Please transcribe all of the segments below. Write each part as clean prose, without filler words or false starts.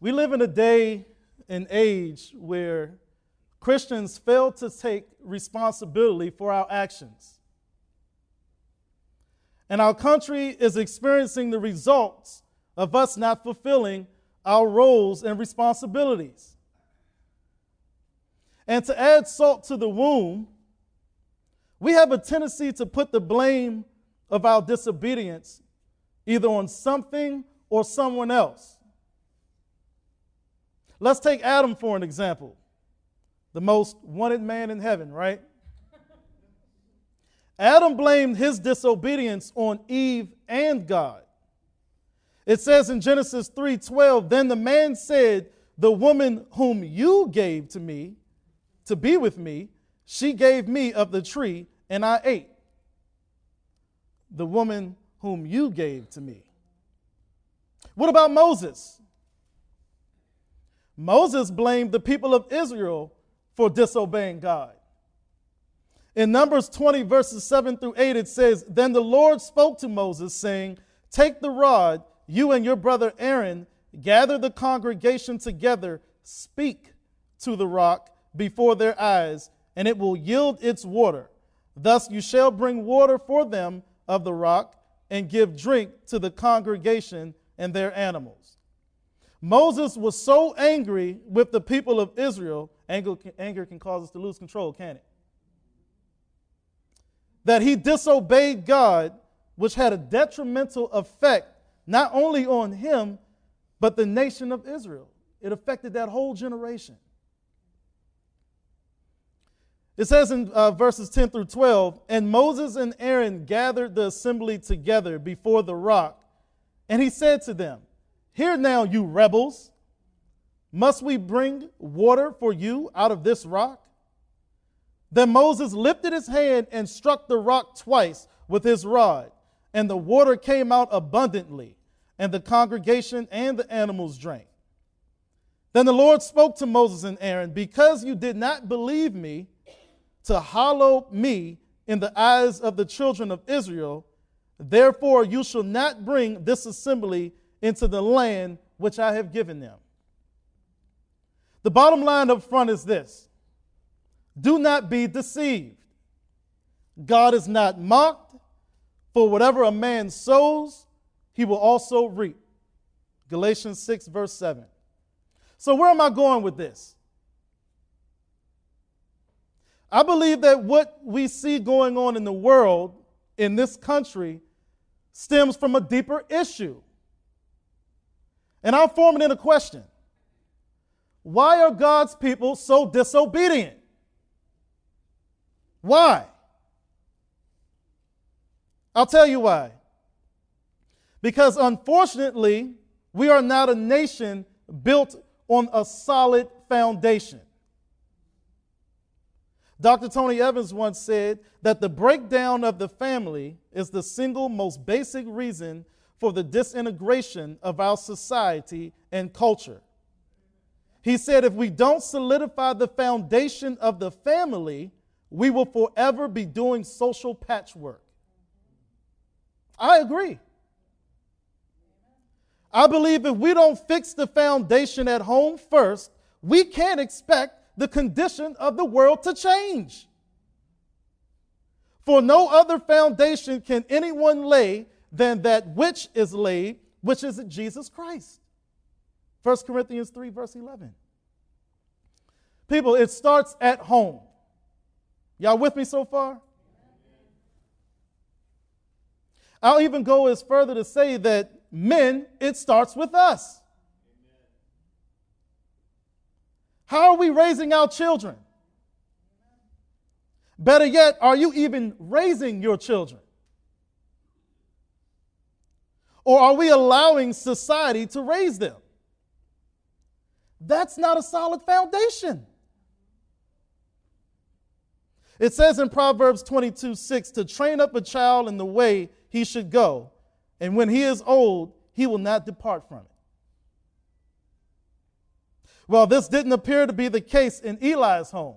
We live in a day and age where Christians fail to take responsibility for our actions. And our country is experiencing the results of us not fulfilling our roles and responsibilities. And to add salt to the wound, we have a tendency to put the blame of our disobedience either on something or someone else. Let's take Adam for an example, the most wanted man in heaven, right? Adam blamed his disobedience on Eve and God. It says in Genesis 3:12, then the man said, the woman whom you gave to me to be with me, she gave me of the tree and I ate. The woman whom you gave to me. What about Moses? Moses blamed the people of Israel for disobeying God. In Numbers 20, verses 7 through 8, it says, then the Lord spoke to Moses, saying, take the rod, you and your brother Aaron, gather the congregation together, speak to the rock before their eyes, and it will yield its water. Thus you shall bring water for them of the rock, and give drink to the congregation and their animals. Moses was so angry with the people of Israel, anger can cause us to lose control, can't it? That he disobeyed God, which had a detrimental effect not only on him, but the nation of Israel. It affected that whole generation. It says in verses 10 through 12, and Moses and Aaron gathered the assembly together before the rock, and he said to them, hear now, you rebels, must we bring water for you out of this rock? Then Moses lifted his hand and struck the rock twice with his rod, and the water came out abundantly, and the congregation and the animals drank. Then the Lord spoke to Moses and Aaron, because you did not believe me to hallow me in the eyes of the children of Israel, therefore you shall not bring this assembly into the land which I have given them. The bottom line up front is this: do not be deceived. God is not mocked, for whatever a man sows, he will also reap. Galatians 6, verse 7. So where am I going with this? I believe that what we see going on in the world, in this country, stems from a deeper issue. And I'll form it in a question. Why are God's people so disobedient? Why? I'll tell you why. Because unfortunately, we are not a nation built on a solid foundation. Dr. Tony Evans once said that the breakdown of the family is the single most basic reason for the disintegration of our society and culture. He said if we don't solidify the foundation of the family, we will forever be doing social patchwork. I agree. I believe if we don't fix the foundation at home first, we can't expect the condition of the world to change. For no other foundation can anyone lay than that which is laid, which is Jesus Christ. 1 Corinthians 3, verse 11. People, it starts at home. Y'all with me so far? I'll even go as further to say that men, it starts with us. How are we raising our children? Better yet, are you even raising your children? Or are we allowing society to raise them? That's not a solid foundation. It says in Proverbs 22:6 to train up a child in the way he should go, and when he is old, he will not depart from it. Well, this didn't appear to be the case in Eli's home.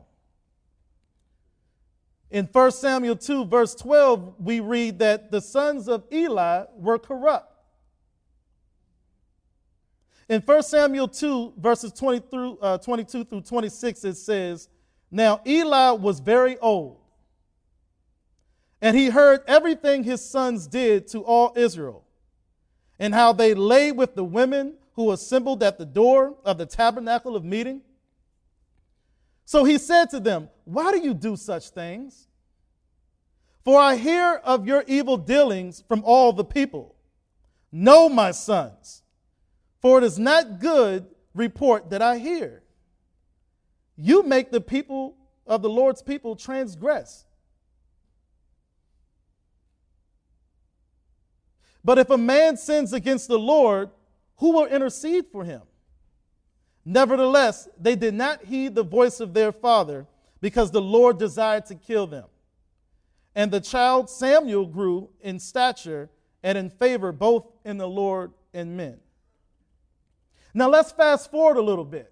In 1 Samuel 2, verse 12, we read that the sons of Eli were corrupt. In 1 Samuel 2, verses 22 through 26, it says, "Now Eli was very old, and he heard everything his sons did to all Israel, and how they lay with the women who assembled at the door of the tabernacle of meeting. So he said to them, 'Why do you do such things? For I hear of your evil dealings from all the people. No, my sons, for it is not good report that I hear. You make the people of the Lord's people transgress. But if a man sins against the Lord, who will intercede for him?' Nevertheless, they did not heed the voice of their father, because the Lord desired to kill them. And the child Samuel grew in stature and in favor both in the Lord and men." Now let's fast forward a little bit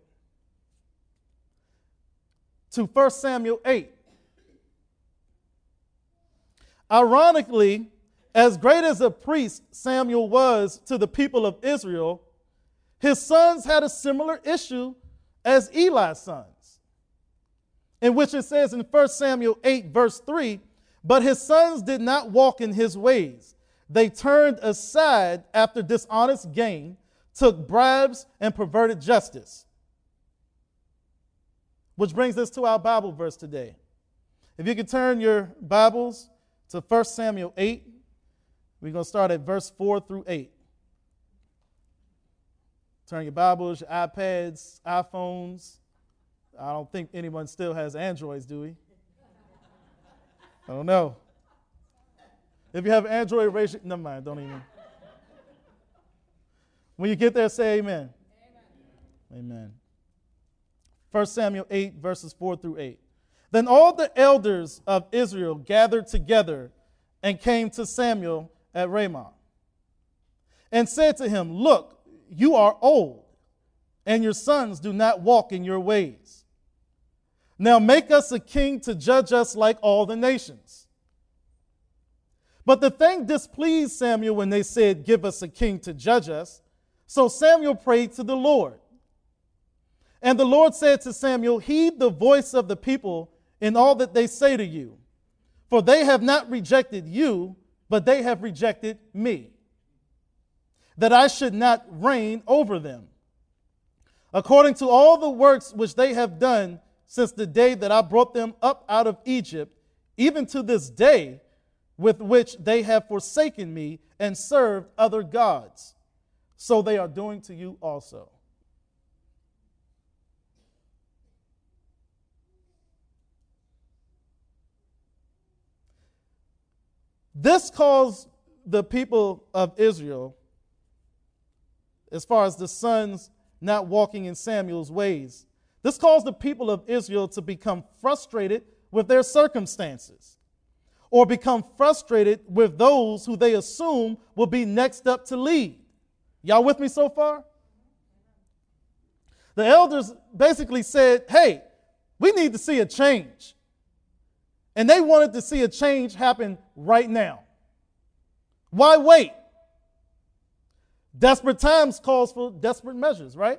to 1 Samuel 8. Ironically, as great as a priest Samuel was to the people of Israel, his sons had a similar issue as Eli's sons, in which it says in 1 Samuel 8, verse 3, "But his sons did not walk in his ways. They turned aside after dishonest gain, took bribes, and perverted justice." Which brings us to our Bible verse today. If you could turn your Bibles to 1 Samuel 8, we're going to start at verse 4 through 8. Turn your Bibles, your iPads, iPhones. I don't think anyone still has Androids, do we? I don't know. If you have Android, raise your, never mind, don't even. When you get there, say amen. Amen. 1 Samuel 8, verses 4 through 8. "Then all the elders of Israel gathered together and came to Samuel at Ramah, and said to him, 'Look, you are old, and your sons do not walk in your ways. Now make us a king to judge us like all the nations.' But the thing displeased Samuel when they said, 'Give us a king to judge us.' So Samuel prayed to the Lord. And the Lord said to Samuel, 'Heed the voice of the people in all that they say to you, for they have not rejected you, but they have rejected me, that I should not reign over them, according to all the works which they have done since the day that I brought them up out of Egypt, even to this day, with which they have forsaken me and served other gods. So they are doing to you also.'" This caused the people of Israel, as far as the sons not walking in Samuel's ways, this caused the people of Israel to become frustrated with their circumstances, or become frustrated with those who they assume will be next up to lead. Y'all with me so far? The elders basically said, "Hey, we need to see a change." And they wanted to see a change happen right now. Why wait? Desperate times calls for desperate measures, right?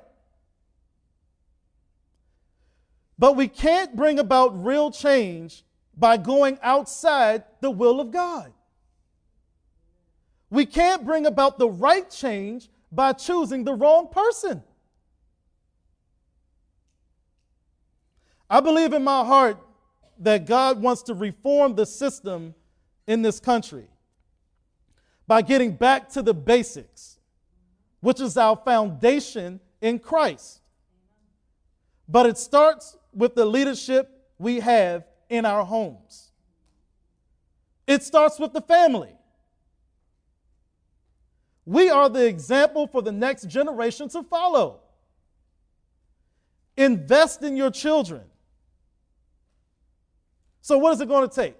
But we can't bring about real change by going outside the will of God. We can't bring about the right change by choosing the wrong person. I believe in my heart that God wants to reform the system in this country by getting back to the basics, which is our foundation in Christ. But it starts with the leadership we have in our homes. It starts with the family. We are the example for the next generation to follow. Invest in your children. So what is it going to take?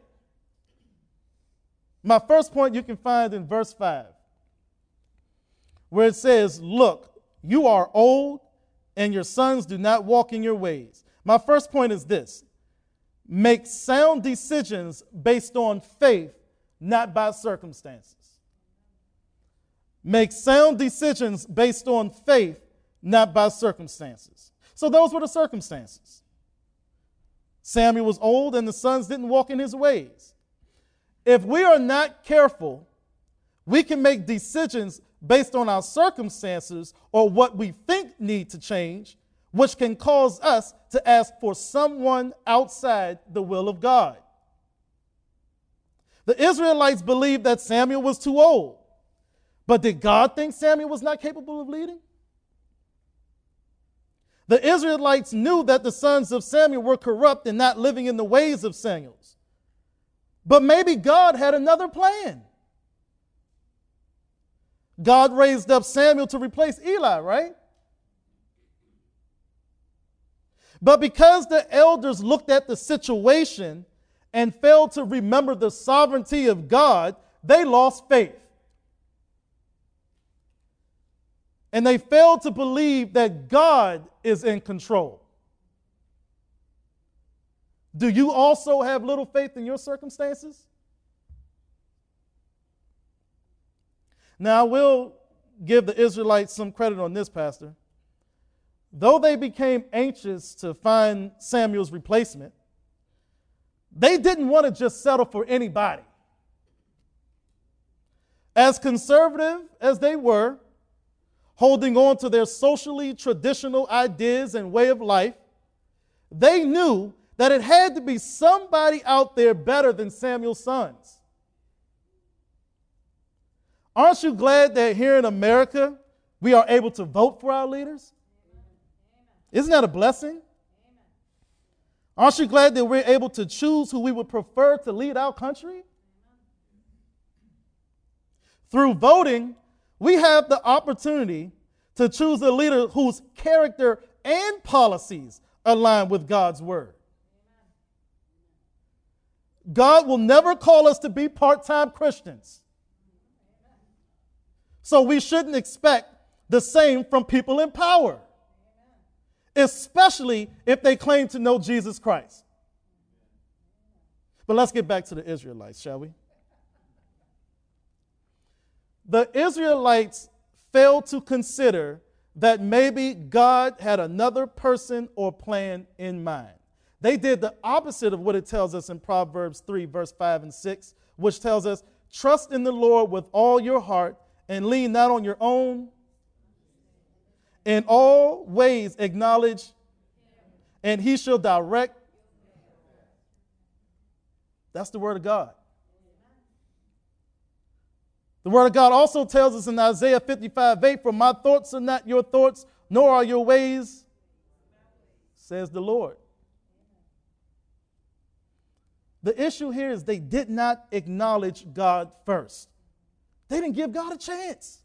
My first point you can find in verse 5, where it says, "Look, you are old, and your sons do not walk in your ways." My first point is this: make sound decisions based on faith, not by circumstances. Make sound decisions based on faith, not by circumstances. So those were the circumstances. Samuel was old and the sons didn't walk in his ways. If we are not careful, we can make decisions based on our circumstances or what we think need to change, which can cause us to ask for someone outside the will of God. The Israelites believed that Samuel was too old. But did God think Samuel was not capable of leading? The Israelites knew that the sons of Samuel were corrupt and not living in the ways of Samuel. But maybe God had another plan. God raised up Samuel to replace Eli, right? But because the elders looked at the situation and failed to remember the sovereignty of God, they lost faith. And they failed to believe that God is in control. Do you also have little faith in your circumstances? Now, I will give the Israelites some credit on this, Pastor. Though they became anxious to find Samuel's replacement, they didn't want to just settle for anybody. As conservative as they were, holding on to their socially traditional ideas and way of life, they knew that it had to be somebody out there better than Samuel's sons. Aren't you glad that here in America we are able to vote for our leaders? Isn't that a blessing? Aren't you glad that we're able to choose who we would prefer to lead our country? Through voting, we have the opportunity to choose a leader whose character and policies align with God's word. God will never call us to be part-time Christians. So we shouldn't expect the same from people in power, especially if they claim to know Jesus Christ. But let's get back to the Israelites, shall we? The Israelites failed to consider that maybe God had another person or plan in mind. They did the opposite of what it tells us in Proverbs 3, verse 5 and 6, which tells us, trust in the Lord with all your heart and lean not on your own. In all ways acknowledge, and he shall direct. That's the word of God. The word of God also tells us in Isaiah 55:8, for my thoughts are not your thoughts, nor are your ways, says the Lord. The issue here is they did not acknowledge God first. They didn't give God a chance.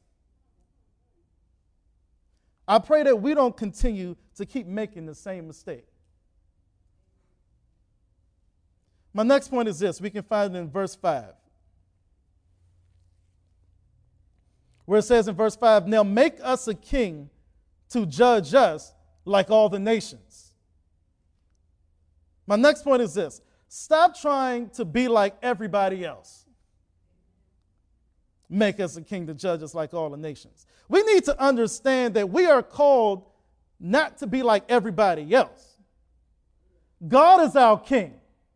I pray that we don't continue to keep making the same mistake. My next point is this. We can find it in verse 5. Where it says in verse 5, now make us a king to judge us like all the nations. My next point is this. Stop trying to be like everybody else. Make us a king to judge us like all the nations. We need to understand that we are called not to be like everybody else. God is our king.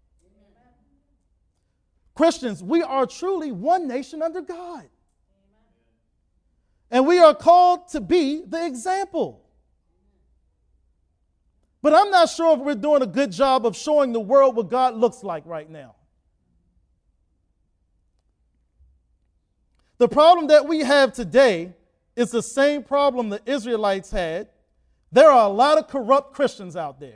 Christians, we are truly one nation under God. And we are called to be the example. But I'm not sure if we're doing a good job of showing the world what God looks like right now. The problem that we have today is the same problem the Israelites had. There are a lot of corrupt Christians out there.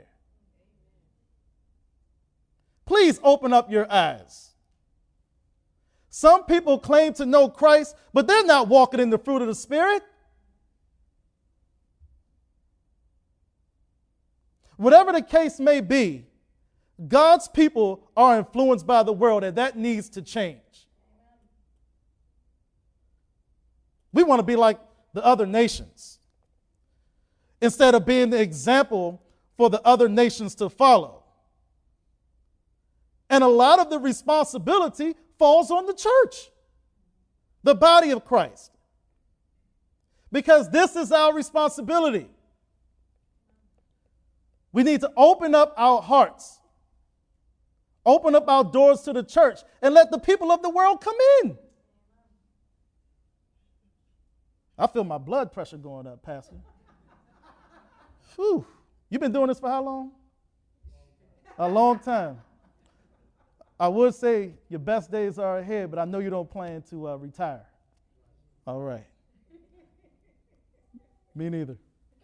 Please open up your eyes. Some people claim to know Christ, but they're not walking in the fruit of the Spirit. Whatever the case may be, God's people are influenced by the world, and that needs to change. We want to be like the other nations instead of being the example for the other nations to follow. And a lot of the responsibility falls on the church, the body of Christ, because this is our responsibility. We need to open up our hearts, open up our doors to the church, and let the people of the world come in. I feel my blood pressure going up, Pastor. Whew. You've been doing this for how long? A long time. I would say your best days are ahead, but I know you don't plan to retire. All right. Me neither.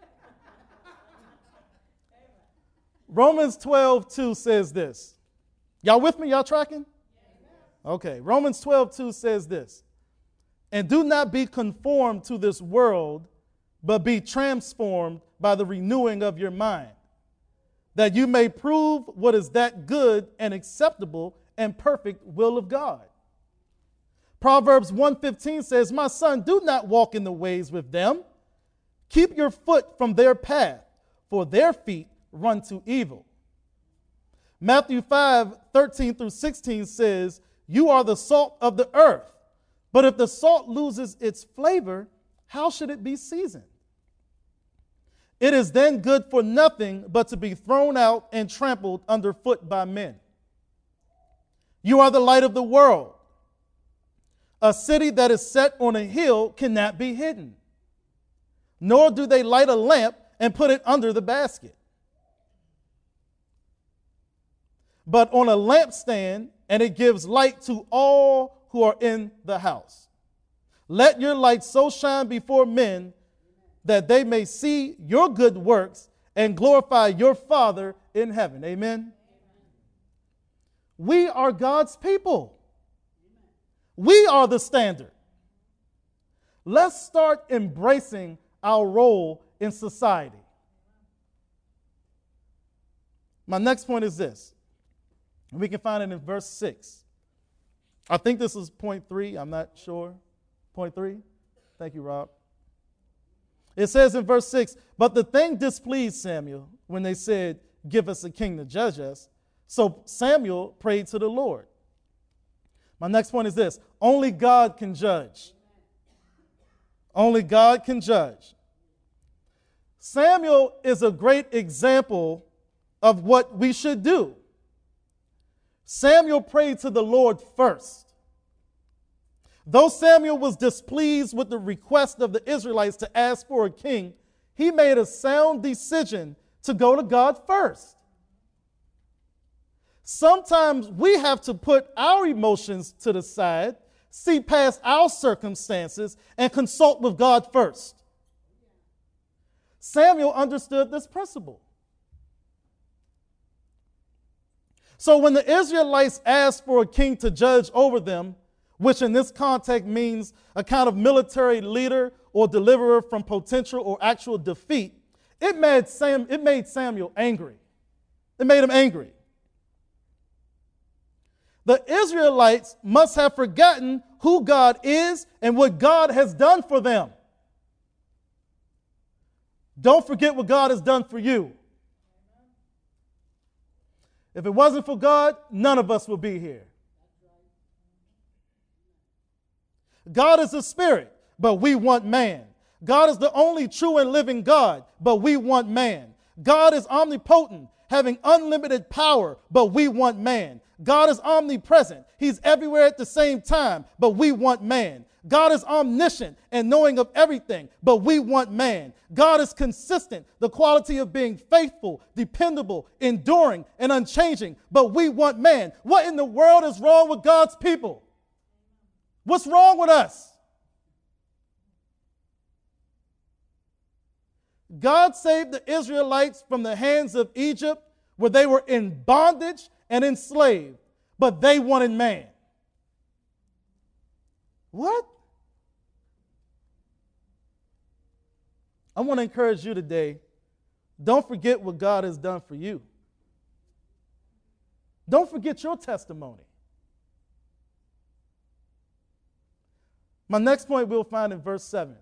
Romans 12:2 says this. Y'all with me? Y'all tracking? Okay. Romans 12:2 says this. And do not be conformed to this world, but be transformed by the renewing of your mind, that you may prove what is that good and acceptable and perfect will of God. Proverbs 1:15 says, my son, do not walk in the ways with them. Keep your foot from their path, for their feet run to evil. Matthew 5:13 through 16 says, you are the salt of the earth, but if the salt loses its flavor, how should it be seasoned? It is then good for nothing but to be thrown out and trampled underfoot by men. You are the light of the world. A city that is set on a hill cannot be hidden, nor do they light a lamp and put it under the basket, but on a lampstand, and it gives light to all who are in the house. Let your light so shine before men that they may see your good works and glorify your Father in heaven. Amen. We are God's people. We are the standard. Let's start embracing our role in society. My next point is this. We can find it in verse 6. I think this is point 3. I'm not sure. Point 3. Thank you, Rob. It says in verse 6, but the thing displeased Samuel when they said, give us a king to judge us. So Samuel prayed to the Lord. My next point is this. Only God can judge. Only God can judge. Samuel is a great example of what we should do. Samuel prayed to the Lord first. Though Samuel was displeased with the request of the Israelites to ask for a king, he made a sound decision to go to God first. Sometimes we have to put our emotions to the side, see past our circumstances, and consult with God first. Samuel understood this principle. So when the Israelites asked for a king to judge over them, which in this context means a kind of military leader or deliverer from potential or actual defeat, it made Samuel angry. It made him angry. The Israelites must have forgotten who God is and what God has done for them. Don't forget what God has done for you. If it wasn't for God, none of us would be here. God is a spirit, but we want man. God is the only true and living God, but we want man. God is omnipotent, having unlimited power, but we want man. God is omnipresent. He's everywhere at the same time, but we want man. God is omniscient and knowing of everything, but we want man. God is consistent, the quality of being faithful, dependable, enduring, and unchanging, but we want man. What in the world is wrong with God's people? What's wrong with us? God saved the Israelites from the hands of Egypt, where they were in bondage and enslaved, but they wanted man. What? I want to encourage you today, don't forget what God has done for you. Don't forget your testimony. My next point we'll find in verse 7.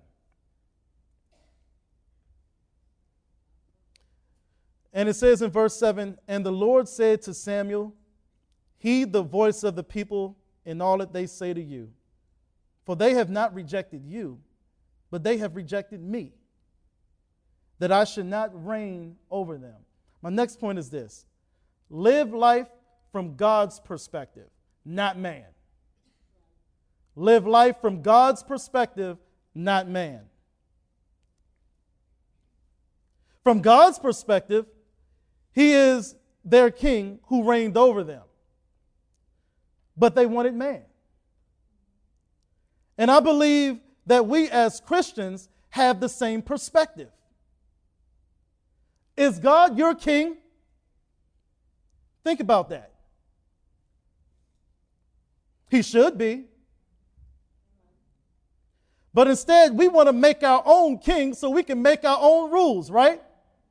And it says in verse 7, and the Lord said to Samuel, heed the voice of the people in all that they say to you, for they have not rejected you, but they have rejected me, that I should not reign over them. My next point is this: live life from God's perspective, not man. Live life from God's perspective, not man. From God's perspective, He is their king who reigned over them. But they wanted man. And I believe that we as Christians have the same perspective. Is God your king? Think about that. He should be. But instead, we want to make our own king so we can make our own rules, right?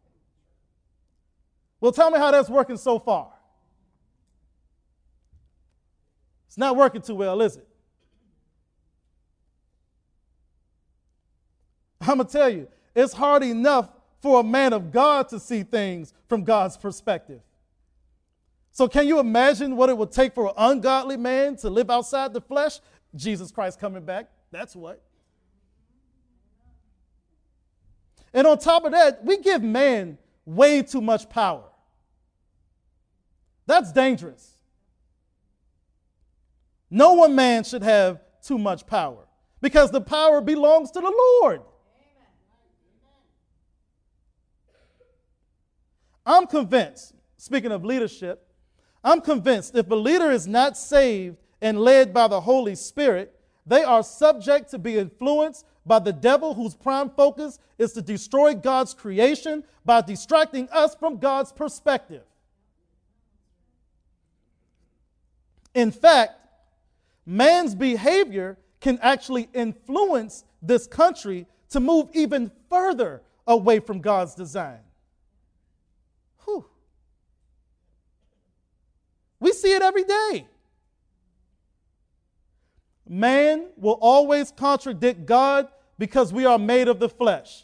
Well, tell me how that's working so far. It's not working too well, is it? I'm going to tell you, it's hard enough for a man of God to see things from God's perspective. So can you imagine what it would take for an ungodly man to live outside the flesh? Jesus Christ coming back, that's what. And on top of that, we give man way too much power. That's dangerous. No one man should have too much power because the power belongs to the Lord. I'm convinced, speaking of leadership, I'm convinced if a leader is not saved and led by the Holy Spirit, they are subject to be influenced by the devil, whose prime focus is to destroy God's creation by distracting us from God's perspective. In fact, man's behavior can actually influence this country to move even further away from God's design. Whew. We see it every day. Man will always contradict God because we are made of the flesh.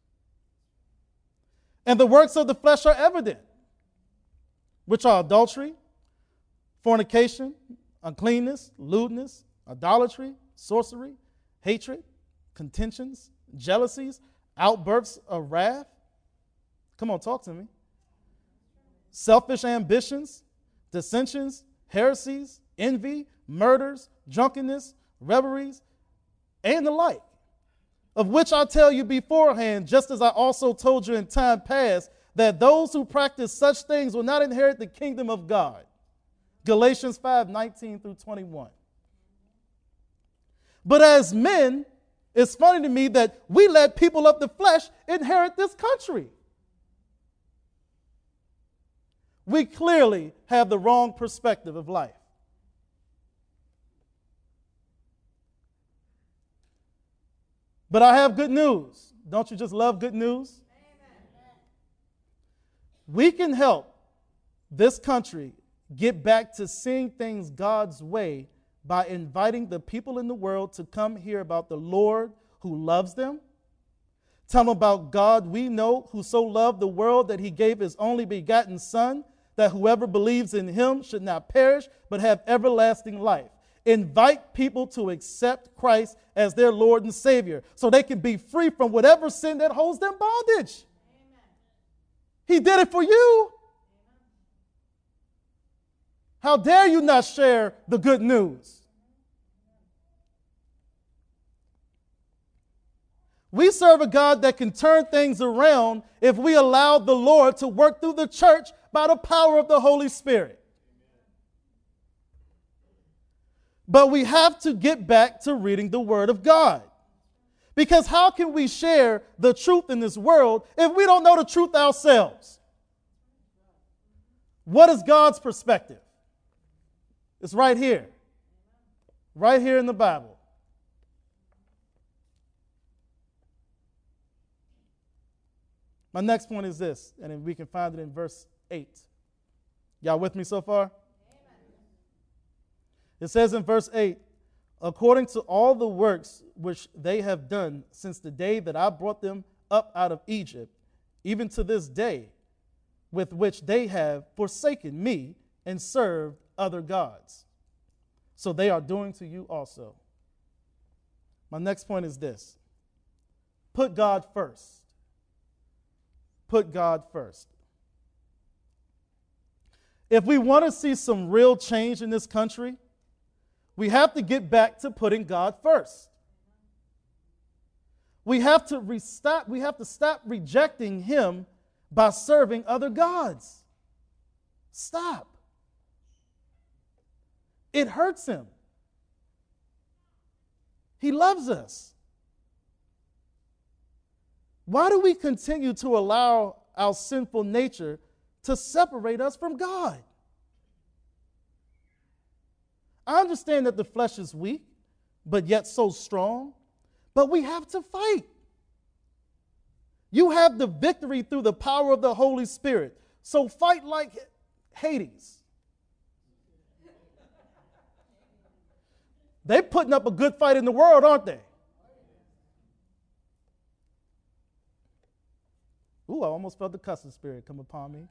And the works of the flesh are evident, which are adultery, fornication, uncleanness, lewdness, idolatry, sorcery, hatred, contentions, jealousies, outbursts of wrath. Come on, talk to me. Selfish ambitions, dissensions, heresies, envy, murders, drunkenness, revelries, and the like, of which I tell you beforehand, just as I also told you in time past, that those who practice such things will not inherit the kingdom of God. Galatians 5:19 through 21. But as men, it's funny to me that we let people of the flesh inherit this country. We clearly have the wrong perspective of life. But I have good news. Don't you just love good news? Amen. We can help this country get back to seeing things God's way by inviting the people in the world to come hear about the Lord who loves them. Tell them about God we know, who so loved the world that He gave His only begotten Son, that whoever believes in Him should not perish but have everlasting life. Invite people to accept Christ as their Lord and Savior so they can be free from whatever sin that holds them bondage. Amen. He did it for you. How dare you not share the good news? We serve a God that can turn things around if we allow the Lord to work through the church by the power of the Holy Spirit. But we have to get back to reading the Word of God. Because how can we share the truth in this world if we don't know the truth ourselves? What is God's perspective? It's right here in the Bible. My next point is this, and we can find it in verse 8. Y'all with me so far? It says in verse 8, according to all the works which they have done since the day that I brought them up out of Egypt, even to this day, with which they have forsaken me and served other gods. So they are doing to you also. My next point is this. Put God first. Put God first. If we want to see some real change in this country, we have to get back to putting God first. We have to stop rejecting him by serving other gods. Stop. It hurts him. He loves us. Why do we continue to allow our sinful nature to separate us from God? I understand that the flesh is weak, but yet so strong. But we have to fight. You have the victory through the power of the Holy Spirit. So fight like Hades. They're putting up a good fight in the world, aren't they? Ooh, I almost felt the cussing spirit come upon me.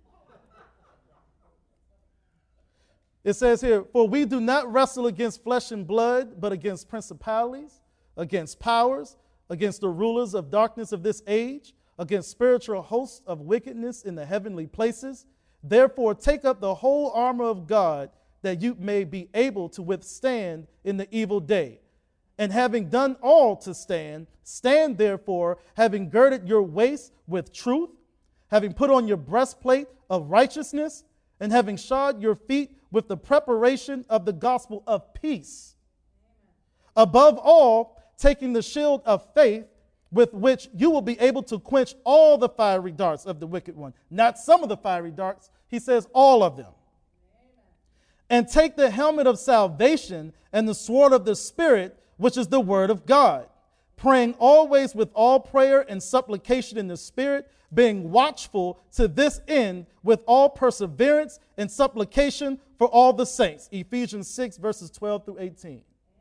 It says here, for we do not wrestle against flesh and blood, but against principalities, against powers, against the rulers of darkness of this age, against spiritual hosts of wickedness in the heavenly places. Therefore, take up the whole armor of God, that you may be able to withstand in the evil day. And having done all to stand, stand therefore, having girded your waist with truth, having put on your breastplate of righteousness, and having shod your feet with the preparation of the gospel of peace. Above all, taking the shield of faith, with which you will be able to quench all the fiery darts of the wicked one. Not some of the fiery darts, he says all of them. And take the helmet of salvation and the sword of the Spirit, which is the word of God, praying always with all prayer and supplication in the Spirit, being watchful to this end with all perseverance and supplication for all the saints. Ephesians 6, verses 12 through 18.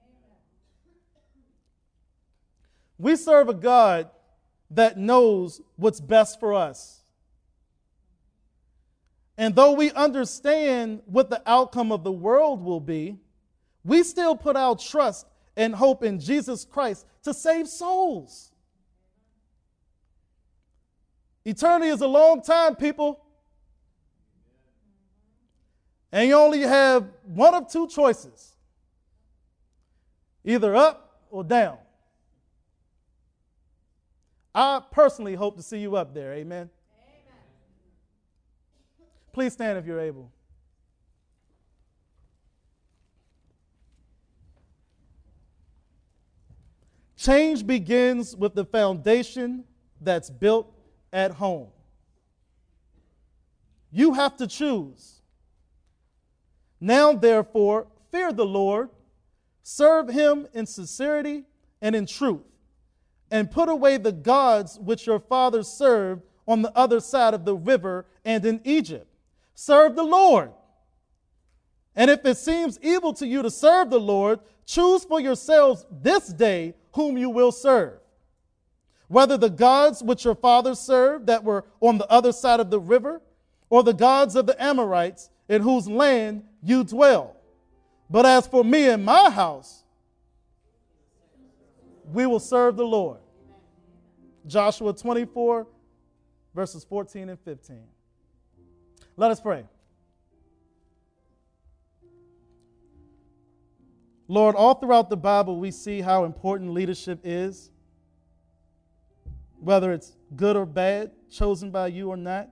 We serve a God that knows what's best for us. And though we understand what the outcome of the world will be, we still put our trust and hope in Jesus Christ to save souls. Eternity is a long time, people. And you only have one of two choices. Either up or down. I personally hope to see you up there. Amen. Please stand if you're able. Change begins with the foundation that's built at home. You have to choose. Now, therefore, fear the Lord, serve him in sincerity and in truth, and put away the gods which your fathers served on the other side of the river and in Egypt. Serve the Lord. And if it seems evil to you to serve the Lord, choose for yourselves this day whom you will serve. Whether the gods which your fathers served that were on the other side of the river, or the gods of the Amorites in whose land you dwell. But as for me and my house, we will serve the Lord. Joshua 24, verses 14 and 15. Let us pray. Lord, all throughout the Bible, we see how important leadership is, whether it's good or bad, chosen by you or not.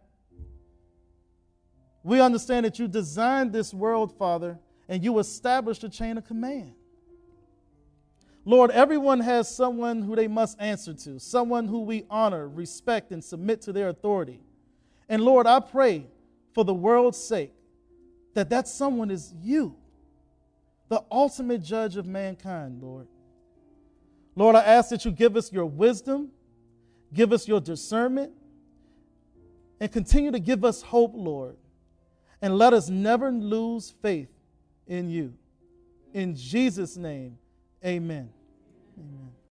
We understand that you designed this world, Father, and you established a chain of command. Lord, everyone has someone who they must answer to, someone who we honor, respect, and submit to their authority. And Lord, I pray for the world's sake that someone is you, the ultimate judge of mankind, Lord. Lord, I ask that you give us your wisdom, give us your discernment, and continue to give us hope, Lord. And let us never lose faith in you. In Jesus' name, amen. Amen.